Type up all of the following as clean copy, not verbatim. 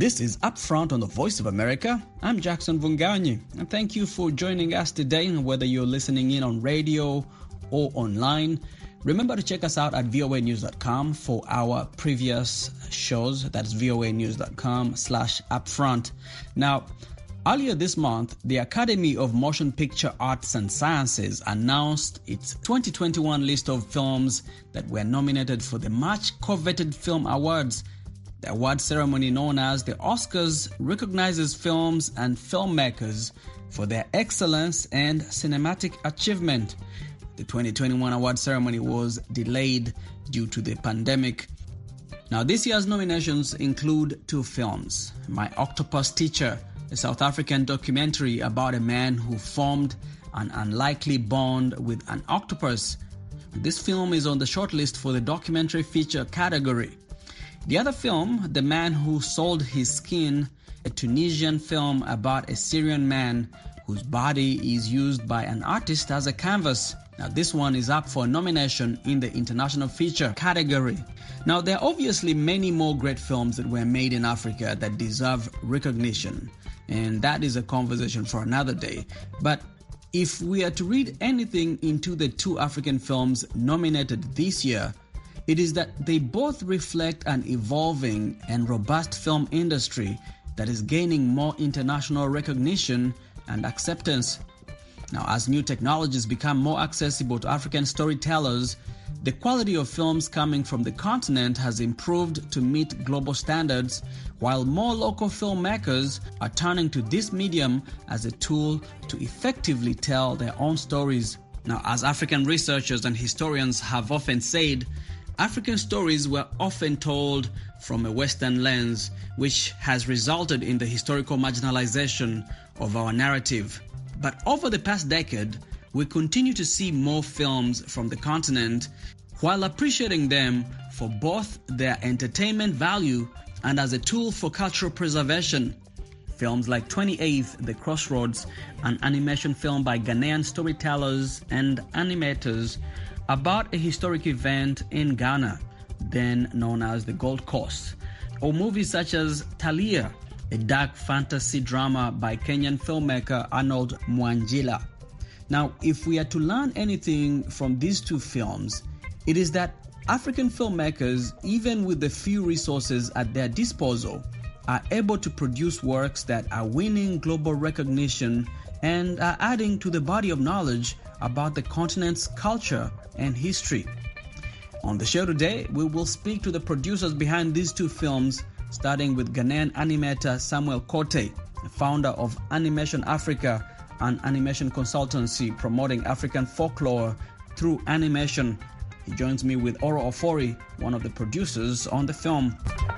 This is Upfront on the Voice of America. I'm Jackson Vunganyi, and thank you for joining us today, whether you're listening in on radio or online. Remember to check us out at voanews.com for our previous shows. That's voanews.com/upfront. Now, earlier this month, the Academy of Motion Picture Arts and Sciences announced its 2021 list of films that were nominated for the much coveted Film Awards. The award ceremony known as the Oscars recognizes films and filmmakers for their excellence and cinematic achievement. The 2021 award ceremony was delayed due to the pandemic. Now, this year's nominations include two films: My Octopus Teacher, a South African documentary about a man who formed an unlikely bond with an octopus. This film is on the shortlist for the documentary feature category. The other film, The Man Who Sold His Skin, a Tunisian film about a Syrian man whose body is used by an artist as a canvas. Now, this one is up for nomination in the international feature category. Now, there are obviously many more great films that were made in Africa that deserve recognition, and that is a conversation for another day. But if we are to read anything into the two African films nominated this year, it is that they both reflect an evolving and robust film industry that is gaining more international recognition and acceptance. Now, as new technologies become more accessible to African storytellers, the quality of films coming from the continent has improved to meet global standards, while more local filmmakers are turning to this medium as a tool to effectively tell their own stories. Now, as African researchers and historians have often said, African stories were often told from a Western lens, which has resulted in the historical marginalization of our narrative. But over the past decade, we continue to see more films from the continent while appreciating them for both their entertainment value and as a tool for cultural preservation. Films like 28th, The Crossroads, an animation film by Ghanaian storytellers and animators about a historic event in Ghana, then known as the Gold Coast, or movies such as Talia, a dark fantasy drama by Kenyan filmmaker Arnold Mwanjila. Now, if we are to learn anything from these two films, it is that African filmmakers, even with the few resources at their disposal, are able to produce works that are winning global recognition and are adding to the body of knowledge about the continent's culture and history. On the show today, we will speak to the producers behind these two films, starting with Ghanaian animator Samuel Kote, the founder of Animation Africa, an animation consultancy promoting African folklore through animation. He joins me with Oro Ofori, one of the producers on the film.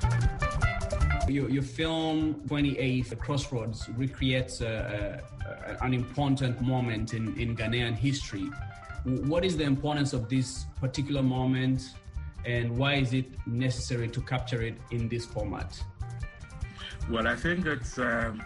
Your film 28th, The Crossroads, recreates an important moment in Ghanaian history. What is the importance of this particular moment, and why is it necessary to capture it in this format? Well, I think it's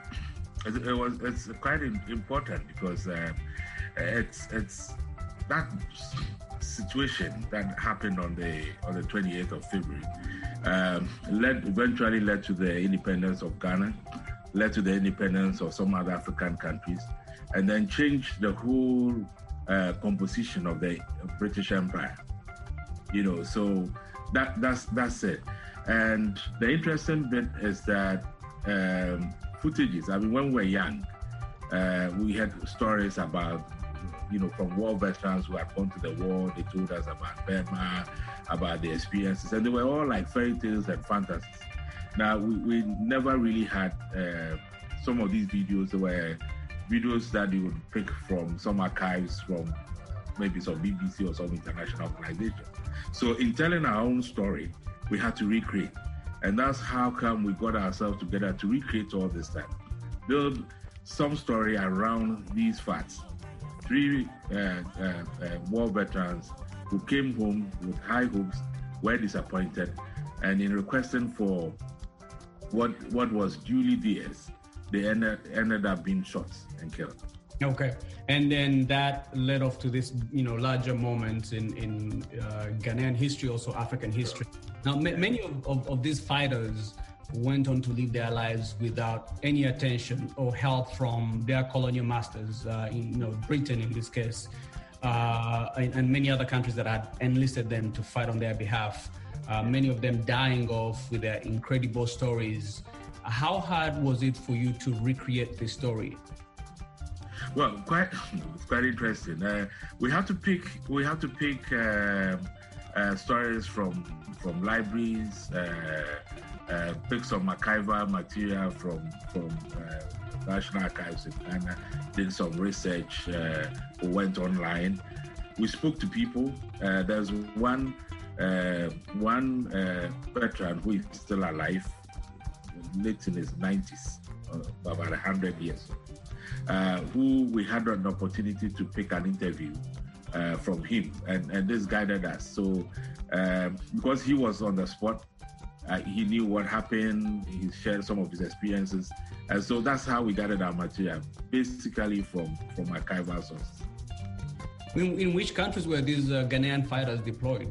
quite important because it's that situation that happened on the 28th of February eventually led to the independence of Ghana, led to the independence of some other African countries, and then changed the whole composition of the British Empire. So that's it. And the interesting bit is that footages. I mean, when we were young, we had stories about, from war veterans who had gone to the war. They told us about Burma, about their experiences, and they were all like fairy tales and fantasies. Now, we never really had some of these videos. They were videos that you would pick from some archives from maybe some BBC or some international organization. So in telling our own story, we had to recreate. And that's how come we got ourselves together to recreate all this stuff. Build some story around these facts. 3 war veterans who came home with high hopes, were disappointed, and in requesting for what was duly theirs, they ended up being shot and killed. Okay, and then that led off to this, larger moment in Ghanaian history, also African history. Now, many of these fighters went on to live their lives without any attention or help from their colonial masters, Britain in this case, and many other countries that had enlisted them to fight on their behalf. Many of them dying off with their incredible stories. How hard was it for you to recreate this story? Well, it's quite interesting. We have to pick stories from libraries, pick some archival material from National Archives in Ghana, did some research, we went online. We spoke to people. There's one veteran who is still alive, late in his 90s, about 100 years, who we had an opportunity to pick an interview from him, and this guided us. So because he was on the spot, he knew what happened, he shared some of his experiences, and so that's how we gathered our material, basically from archival sources. In which countries were these Ghanaian fighters deployed?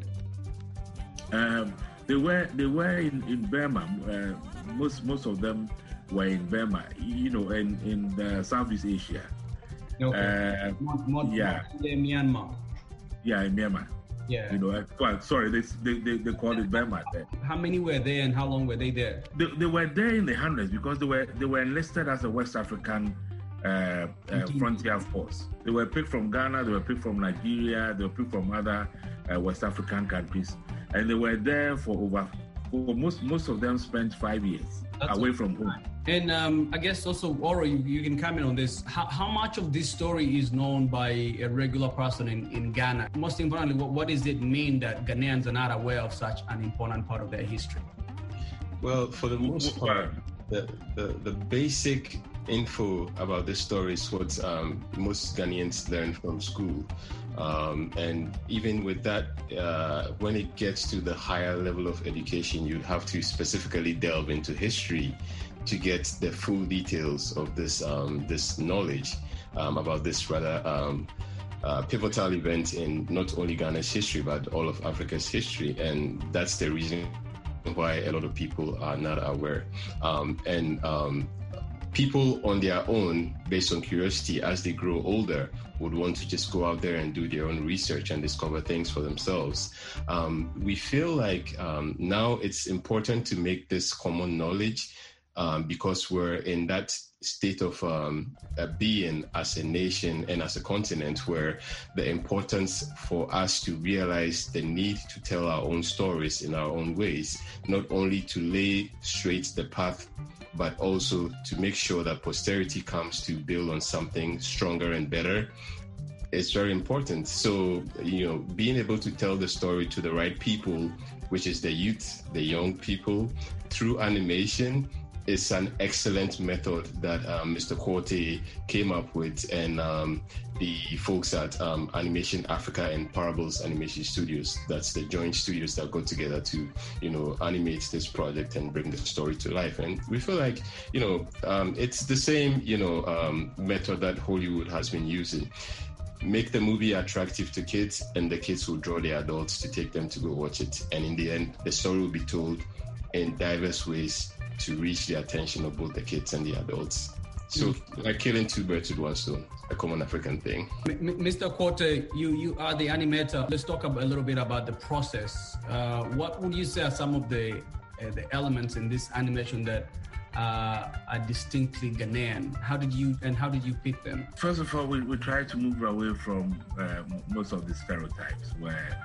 They were in Burma. Most of them were in Burma, in Southeast Asia. Okay. Myanmar. Yeah, in Myanmar. Yeah. Sorry, they called it Burma there. How many were there and how long were they there? They were there in the hundreds because they were enlisted as a West African frontier force. They were picked from Ghana, they were picked from Nigeria, they were picked from other West African countries, and they were there for most of them spent 5 years away from home. And I guess also, Oro, you can comment on this. How much of this story is known by a regular person in Ghana? Most importantly, what does it mean that Ghanaians are not aware of such an important part of their history? Well, for the most part, the basic info about this story is what most Ghanaians learn from school. And even with that, when it gets to the higher level of education, you'd have to specifically delve into history to get the full details of this knowledge about this rather pivotal event in not only Ghana's history, but all of Africa's history. And that's the reason why a lot of people are not aware. People on their own, based on curiosity, as they grow older, would want to just go out there and do their own research and discover things for themselves. We feel like now it's important to make this common knowledge because we're in that state of being as a nation and as a continent where the importance for us to realize the need to tell our own stories in our own ways, not only to lay straight the path, but also to make sure that posterity comes to build on something stronger and better. It's very important. So, being able to tell the story to the right people, which is the youth, the young people, through animation, is an excellent method that Mr. Quartey came up with, and the folks at Animation Africa and Parables Animation Studios. That's the joint studios that got together to, animate this project and bring the story to life. And we feel like, it's the same, method that Hollywood has been using. Make the movie attractive to kids, and the kids will draw the adults to take them to go watch it. And in the end, the story will be told in diverse ways to reach the attention of both the kids and the adults. So, like killing two birds with one stone, a common African thing. Mr. Quartey, you are the animator. Let's talk a little bit about the process. What would you say are some of the elements in this animation that are distinctly Ghanaian? How did you pick them? First of all, we try to move away from most of the stereotypes where,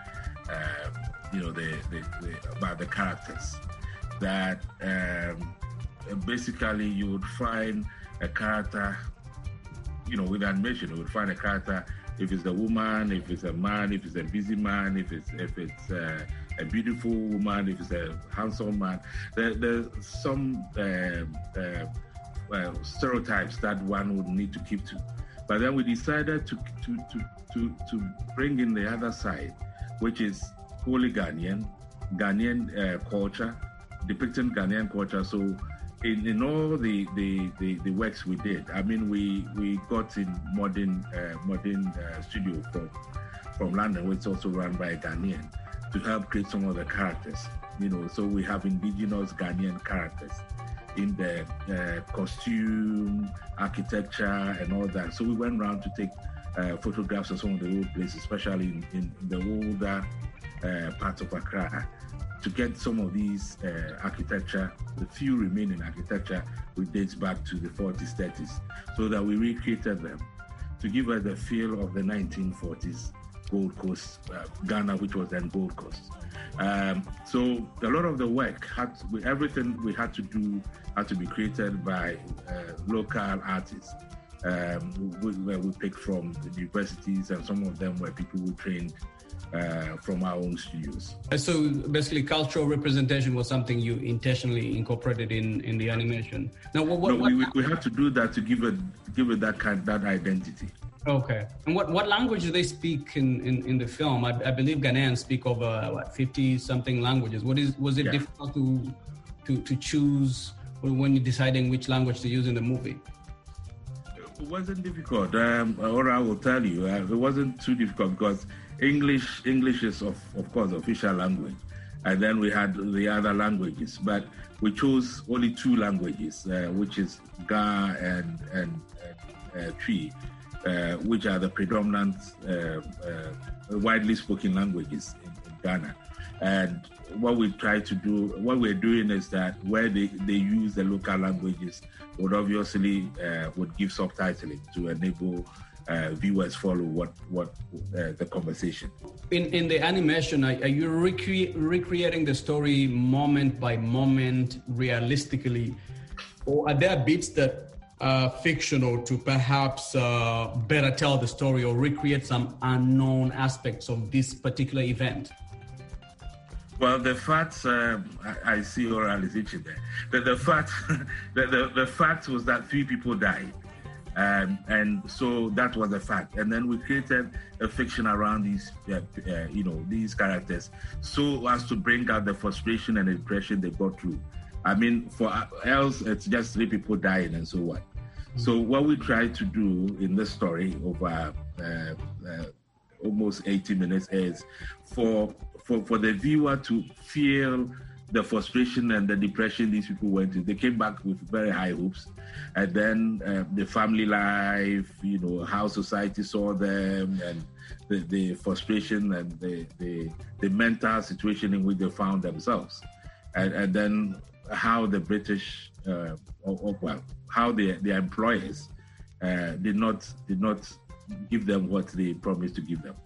about the characters. That basically you would find a character, with animation, you would find a character, if it's a woman, if it's a man, if it's a busy man, if it's a beautiful woman, if it's a handsome man. There's some stereotypes that one would need to keep to. But then we decided to bring in the other side, which is wholly Ghanaian culture, depicting Ghanaian culture. So in all the works we did, I mean, we got in modern studio from London, which is also run by a Ghanaian, to help create some of the characters. So we have indigenous Ghanaian characters in the costume, architecture, and all that. So we went around to take photographs of some of the old places, especially in the older parts of Accra, to get some of these architecture, the few remaining architecture, which dates back to the 40s, 30s, so that we recreated them to give us the feel of the 1940s Gold Coast, Ghana, which was then Gold Coast. So a lot of the work, everything we had to do had to be created by local artists. We picked from the universities, and some of them were people who trained from our own studios. So basically, cultural representation was something you intentionally incorporated in the animation. Now, we had to do that to give it that identity. Okay. And what language do they speak in the film? I believe Ghanaians speak over 50 something languages. Was it difficult to choose when you're deciding which language to use in the movie? It wasn't difficult. Or I will tell you, it wasn't too difficult because English is of course official language, and then we had the other languages, but we chose only two languages, which is Ga and Twi, which are the predominant widely spoken languages in Ghana. And what we're doing is that where they use the local languages, would obviously would give subtitling to enable viewers follow what the conversation. In the animation, are you recreating the story moment by moment realistically, or are there bits that are fictional to perhaps better tell the story or recreate some unknown aspects of this particular event? Well, the facts, I see Oral is itching there. The fact was that 3 people died. And so that was a fact. And then we created a fiction around these, these characters, so as to bring out the frustration and the depression they got through. I mean, for else, it's just 3 people dying and so on. So what we tried to do in this story over almost 80 minutes is for the viewer to feel the frustration and the depression these people went through. They came back with very high hopes, and then the family life, how society saw them, and the frustration and the mental situation in which they found themselves, and then how the British, how their employers did not give them what they promised to give them.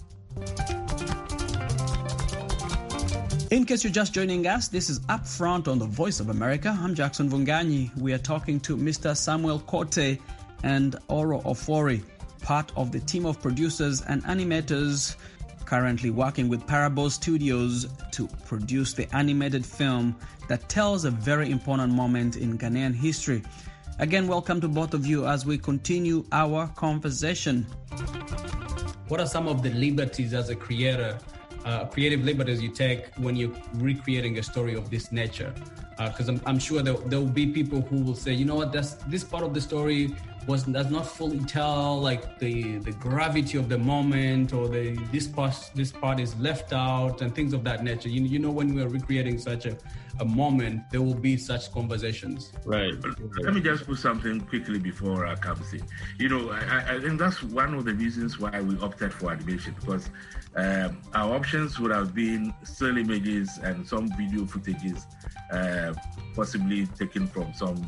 In case you're just joining us, this is Up Front on the Voice of America. I'm Jackson Vunganyi. We are talking to Mr. Samuel Kortey and Oro Ofori, part of the team of producers and animators currently working with Parable Studios to produce the animated film that tells a very important moment in Ghanaian history. Again, welcome to both of you as we continue our conversation. What are some of the liberties as a creator, creative liberties you take when you're recreating a story of this nature? Because I'm sure there will be people who will say, you know what, this part of the story does not fully tell like the gravity of the moment, or this part is left out and things of that nature. When we are recreating such a moment, there will be such conversations. Right. Let me just put something quickly before I come in. I think that's one of the reasons why we opted for animation, because our options would have been still images and some video footages, possibly taken from some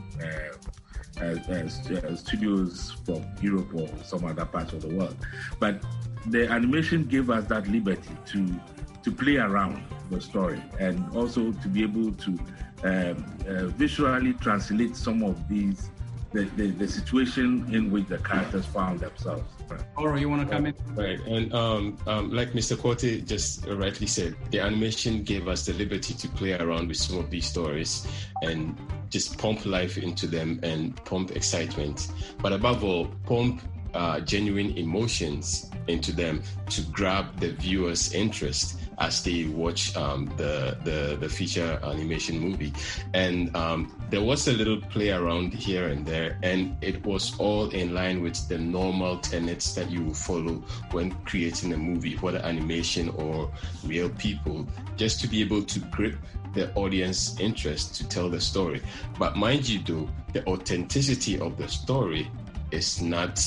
studios from Europe or some other parts of the world. But the animation gave us that liberty to play around the story, and also to be able to visually translate some of these, the situation in which the characters found themselves. Oro, you want to come in? Right, and like Mr. Kortey just rightly said, the animation gave us the liberty to play around with some of these stories and just pump life into them and pump excitement. But above all, pump genuine emotions into them to grab the viewer's interest as they watch the feature animation movie. And there was a little play around here and there, and it was all in line with the normal tenets that you follow when creating a movie, whether animation or real people, just to be able to grip the audience interest to tell the story. But mind you though, the authenticity of the story is not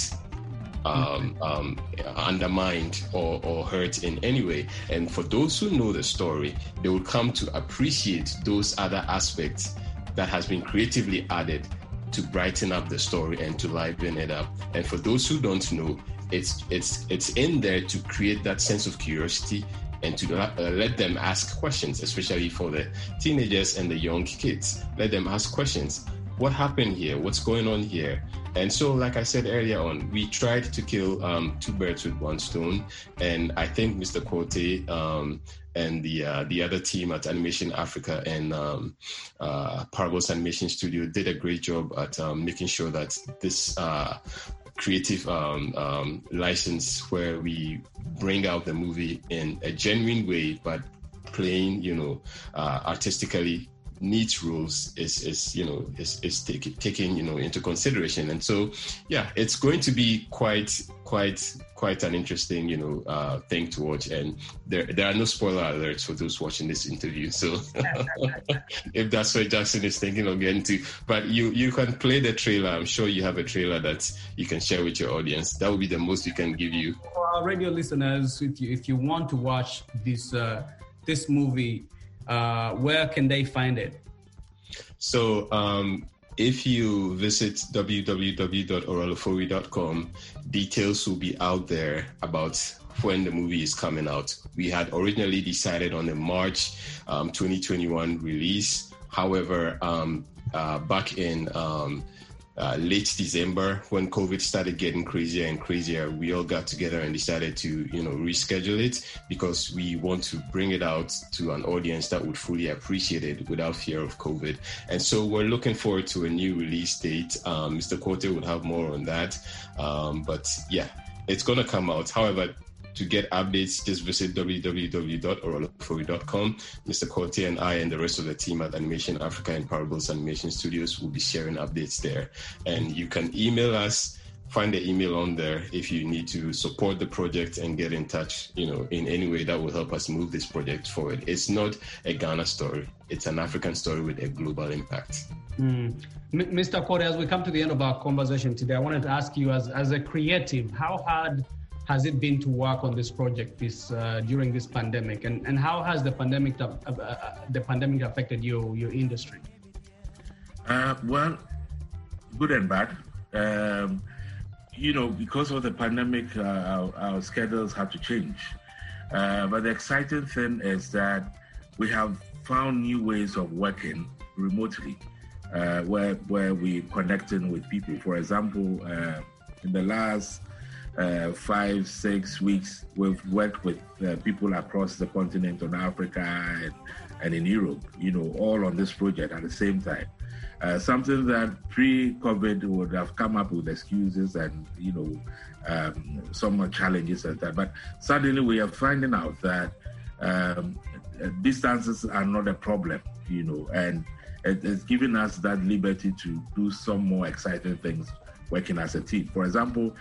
undermined or hurt in any way. And for those who know the story, they will come to appreciate those other aspects that has been creatively added to brighten up the story and to liven it up. And for those who don't know, it's in there to create that sense of curiosity and to let them ask questions, especially for the teenagers and the young kids. Let them ask questions. What happened here? What's going on here? And so, like I said earlier on, we tried to kill two birds with one stone. And I think Mr. Quote and the other team at Animation Africa and Parables Animation Studio did a great job at making sure that this creative license, where we bring out the movie in a genuine way, but playing, artistically neat rules is taken into consideration. And so it's going to be quite an interesting thing to watch. And there are no spoiler alerts for those watching this interview, so if that's what Jackson is thinking of getting to, but you can play the trailer. I'm sure you have a trailer that you can share with your audience. That would be the most we can give you. For our radio listeners, if you want to watch this movie, where can they find it? So if you visit www.orolofowi.com, details will be out there about when the movie is coming out. We had originally decided on a March 2021 release. However, back in late December, when COVID started getting crazier and crazier, we all got together and decided to, reschedule it, because we want to bring it out to an audience that would fully appreciate it without fear of COVID. And so we're looking forward to a new release date. Mr. Quote would have more on that. But it's going to come out. However, to get updates, just visit www.orolofowi.com. Mr. Quote and I and the rest of the team at Animation Africa and Parables Animation Studios will be sharing updates there. And you can email us, find the email on there if you need to support the project and get in touch, in any way that will help us move this project forward. It's not a Ghana story. It's an African story with a global impact. Mr. Quote, as we come to the end of our conversation today, I wanted to ask you, as a creative, how hard has it been to work on this project during this pandemic, and how has the pandemic affected your industry? Well, good and bad. Because of the pandemic, our schedules have to change. But the exciting thing is that we have found new ways of working remotely, where we're connecting with people. For example, in the last 5-6 weeks, we've worked with people across the continent, on Africa and in Europe, all on this project at the same time. Something that pre-COVID would have come up with excuses and, some challenges and that. But suddenly we are finding out that distances are not a problem, and it's giving us that liberty to do some more exciting things working as a team. For example,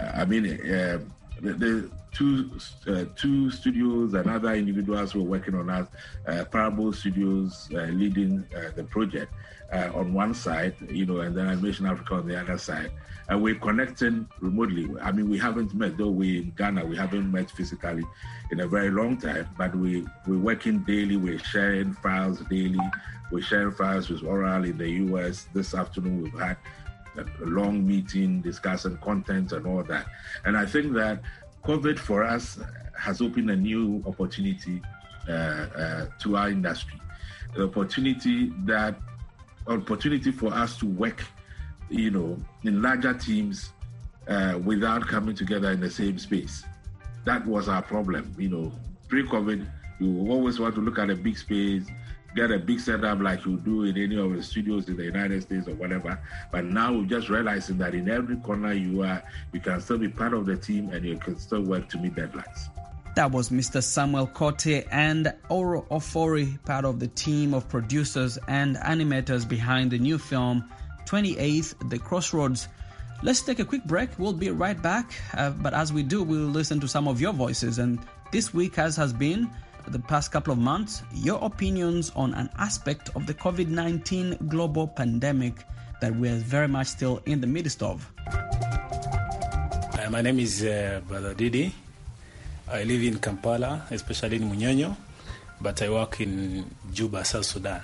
the two studios and other individuals who are working on us, Parable Studios leading the project on one side, and then Animation Africa on the other side. And we're connecting remotely. We haven't met, though we're in Ghana, we haven't met physically in a very long time, but we're working daily, we're sharing files daily, we're sharing files with Oral in the US. This afternoon we've had a long meeting discussing content and all that. And I think that COVID for us has opened a new opportunity to our industry. The opportunity for us to work, in larger teams without coming together in the same space. That was our problem. Pre-COVID, you always want to look at a big space, get a big setup like you do in any of the studios in the United States or whatever. But now we're just realizing that in every corner you are, you can still be part of the team and you can still work to meet deadlines. That was Mr. Samuel Kote and Oro Ofori, part of the team of producers and animators behind the new film 28th, The Crossroads. Let's take a quick break. We'll be right back. But as we do, we'll listen to some of your voices. And this week, as has been the past couple of months, your opinions on an aspect of the COVID-19 global pandemic that we're very much still in the midst of. My name is Brother Didi. I live in Kampala, especially in Munyonyo, but I work in Juba, South Sudan.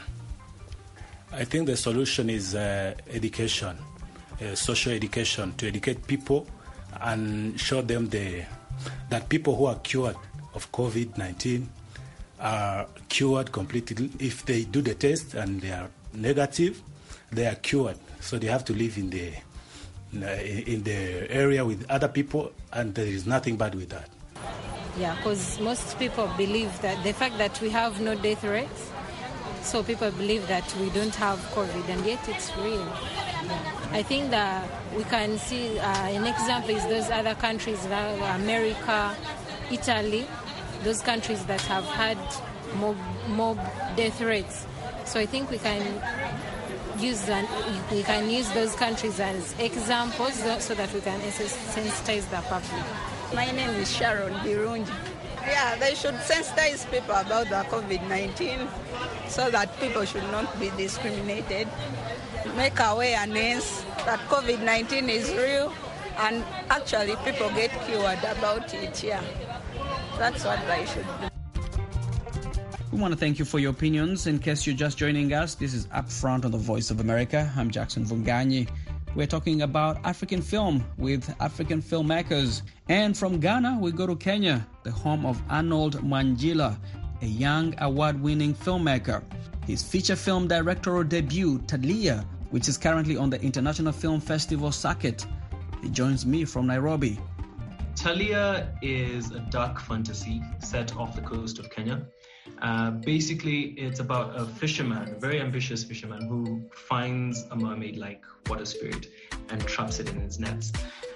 I think the solution is education, social education, to educate people and show them that people who are cured of COVID-19 are cured completely. If they do the test and they are negative, they are cured. So they have to live in the area with other people, and there is nothing bad with that. Yeah, because most people believe that the fact that we have no death rates, so people believe that we don't have COVID, and yet it's real. I think that we can see an example is those other countries, like America, Italy, those countries that have had more death rates. So I think we can use those countries as examples so that we can sensitize the public. My name is Sharon Birungi. Yeah, they should sensitize people about the COVID-19 so that people should not be discriminated. Make awareness that COVID-19 is real and actually people get cured about it, yeah. That's what they should do. We want to thank you for your opinions. In case you're just joining us, this is Upfront on the Voice of America. I'm Jackson Vunganyi. We're talking about African film with African filmmakers. And from Ghana, we go to Kenya, the home of Arnold Mwanjila, a young award-winning filmmaker. His feature film directorial debut, Talia, which is currently on the International Film Festival circuit. He joins me from Nairobi. Talia is a dark fantasy set off the coast of Kenya. Basically, it's about a fisherman, a very ambitious fisherman, who finds a mermaid-like water spirit and traps it in his nets.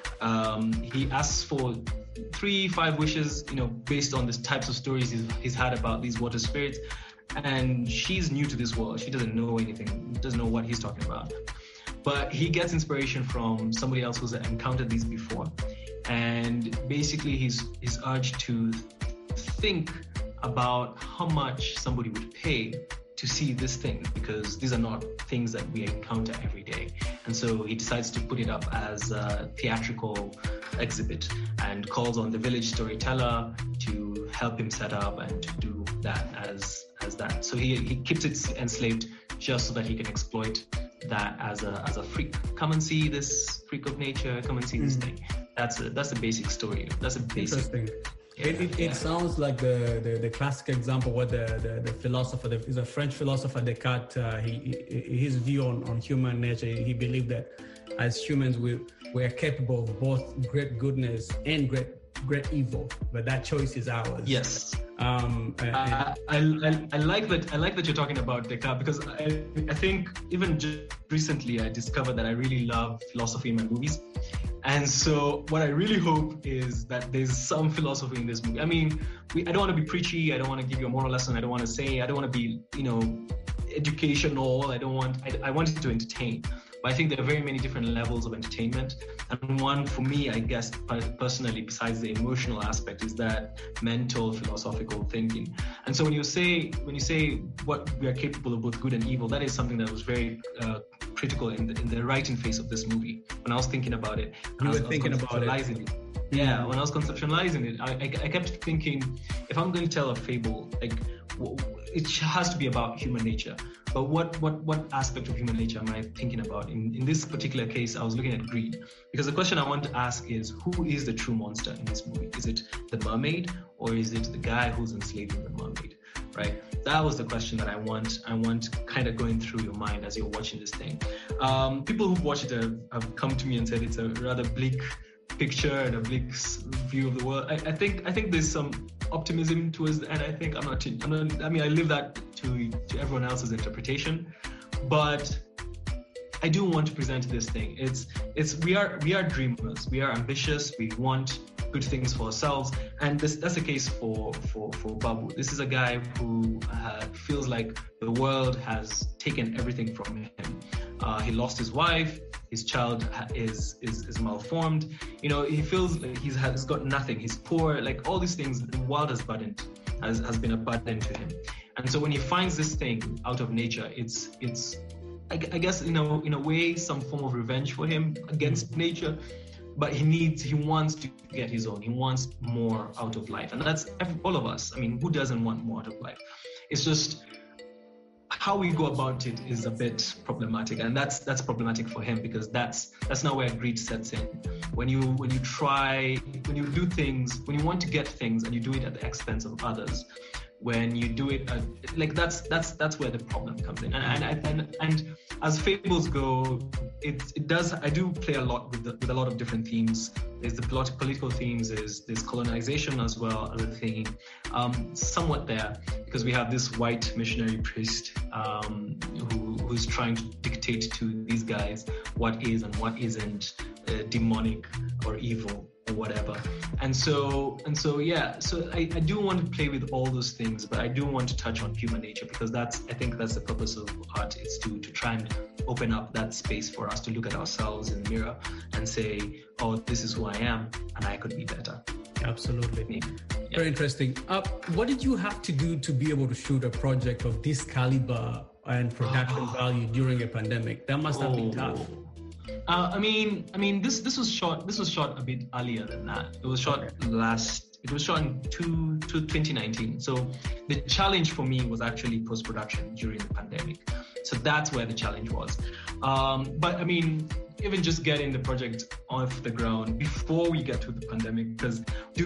He asks for 3-5 wishes, based on the types of stories he's had about these water spirits. And she's new to this world. She doesn't know anything, doesn't know what he's talking about. But he gets inspiration from somebody else who's encountered these before. And basically, he's urged to think about how much somebody would pay to see this thing, because these are not things that we encounter every day. And so he decides to put it up as a theatrical exhibit and calls on the village storyteller to help him set up and to do that as that. So he keeps it enslaved just so that he can exploit that as a freak. Come and see this freak of nature. Come and see this thing. That's a basic story. That's a basic. Interesting. It sounds like the classic example where the philosopher, is a French philosopher, Descartes, his view on human nature, he believed that as humans we're capable of both great goodness and great evil, but that choice is ours. Yes. I like that you're talking about Descartes, because I think even just recently I discovered that I really love philosophy in my movies. And so what I really hope is that there's some philosophy in this movie. I mean, I don't want to be preachy. I don't want to give you a moral lesson. I don't want to be, educational. I want it to entertain. But I think there are very many different levels of entertainment. And one for me, I guess, personally, besides the emotional aspect, is that mental, philosophical thinking. And so when you say what we are capable of both good and evil, that is something that was very critical in the writing phase of this movie. When I was thinking about it, when I was conceptualizing it, I kept thinking, if I'm going to tell a fable, it has to be about human nature. But what aspect of human nature am I thinking about? In this particular case, I was looking at greed. Because the question I want to ask is, who is the true monster in this movie? Is it the mermaid, or is it the guy who's enslaving the mermaid? Right? That was the question that I want kind of going through your mind as you're watching this thing. People who've watched it have come to me and said it's a rather bleak picture and a bleak view of the world. I think there's some optimism towards the end. I live that to everyone else's interpretation. But I do want to present this thing. We are dreamers. We are ambitious. We want good things for ourselves, and that's the case for Babu. This is a guy who feels like the world has taken everything from him. He lost his wife. His child is malformed. He feels like he's got nothing. He's poor. Like all these things, the world has been a burden to him. And so when he finds this thing out of nature, it's I guess in a way some form of revenge for him against nature. But he wants to get his own. He wants more out of life, and that's all of us. I mean, who doesn't want more out of life? It's just how we go about it is a bit problematic, and that's problematic for him, because that's not where greed sets in. When you do things, when you want to get things and you do it at the expense of others, when you do it that's where the problem comes in. And as fables go, it does. I do play a lot with a lot of different themes. There's the political themes. There's colonization as well as a theme, somewhat there, because we have this white missionary priest who's trying to dictate to these guys what is and what isn't demonic or evil or whatever. And so I do want to play with all those things, but I do want to touch on human nature, because I think that's the purpose of art, is to try and open up that space for us to look at ourselves in the mirror and say, oh, this is who I am and I could be better. Absolutely. Yeah. Very interesting. What did you have to do to be able to shoot a project of this caliber and production value during a pandemic? That must have been tough. I mean, this was shot a bit earlier than that. It was shot It was shot in 2019. So the challenge for me was actually post-production during the pandemic. So that's where the challenge was. But I mean, even just getting the project off the ground before we get to the pandemic, because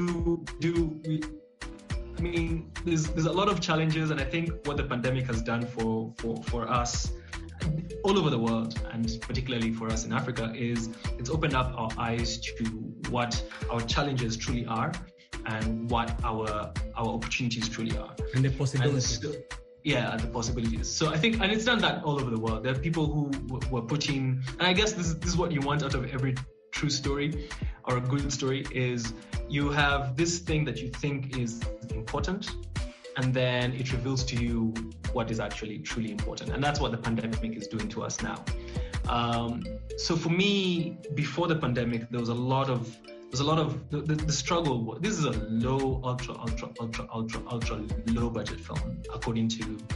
there's a lot of challenges, and I think what the pandemic has done for us all over the world, and particularly for us in Africa, is it's opened up our eyes to what our challenges truly are and what our opportunities truly are. And the possibilities. The possibilities. So I think, and it's done that all over the world. There are people who were putting, and I guess this is what you want out of every true story or a good story, is you have this thing that you think is important, and then it reveals to you what is actually truly important. And that's what the pandemic is doing to us now. So for me, before the pandemic, there was a lot of the struggle. This is a low, ultra low budget film, according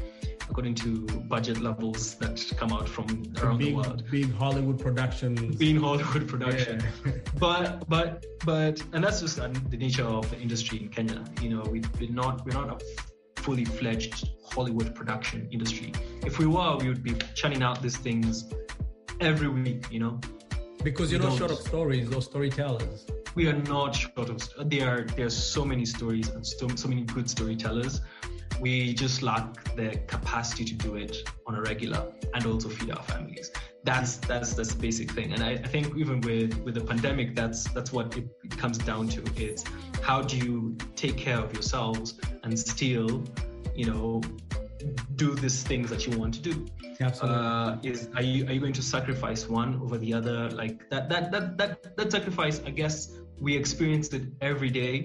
to budget levels that come out from around the world. Big Hollywood productions. Yeah. But and that's just the nature of the industry in Kenya. You know, we're not a fully fledged Hollywood production industry. If we were, we would be churning out these things every week, you know. Because you're not short of stories or storytellers. We are not short of. There are so many stories and so many good storytellers. We just lack the capacity to do it on a regular and also feed our families. That's the basic thing. And I think even with the pandemic, that's what it comes down to. It's how do you take care of yourselves and still, you know, do these things that you want to do. Absolutely. Are you going to sacrifice one over the other? Like that sacrifice, I guess we experience it every day.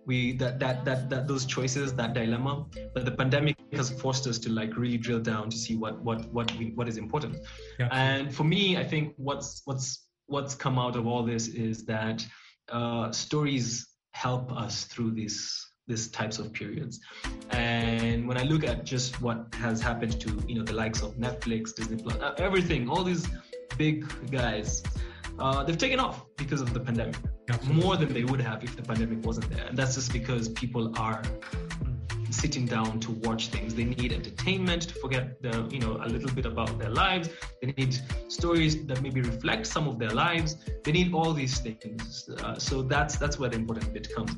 Those choices, that dilemma. But the pandemic has forced us to like really drill down to see what is important. Yeah. And for me, I think what's come out of all this is that stories help us through these types of periods. And when I look at just what has happened to, you know, the likes of Netflix, Disney Plus, everything, all these big guys, they've taken off because of the pandemic. Absolutely. More than they would have if the pandemic wasn't there. And that's just because people are sitting down to watch things. They need entertainment to forget a little bit about their lives. They need stories that maybe reflect some of their lives. They need all these things. So that's where the important bit comes.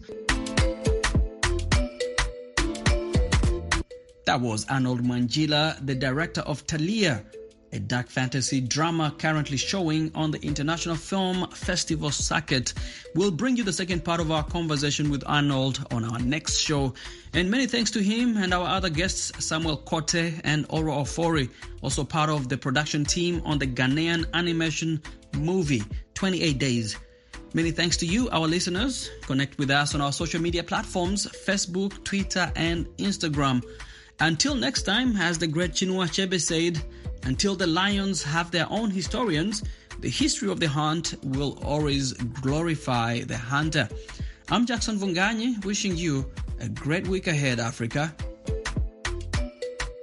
That was Arnold Manjila, the director of Talia, a dark fantasy drama currently showing on the International Film Festival circuit. We'll bring you the second part of our conversation with Arnold on our next show. And many thanks to him and our other guests, Samuel Kote and Oro Ofori, also part of the production team on the Ghanaian animation movie 28 Days. Many thanks to you, our listeners. Connect with us on our social media platforms, Facebook, Twitter, and Instagram. Until next time, as the great Chinua Achebe said, until the lions have their own historians, the history of the hunt will always glorify the hunter. I'm Jackson Vunganyi, wishing you a great week ahead, Africa.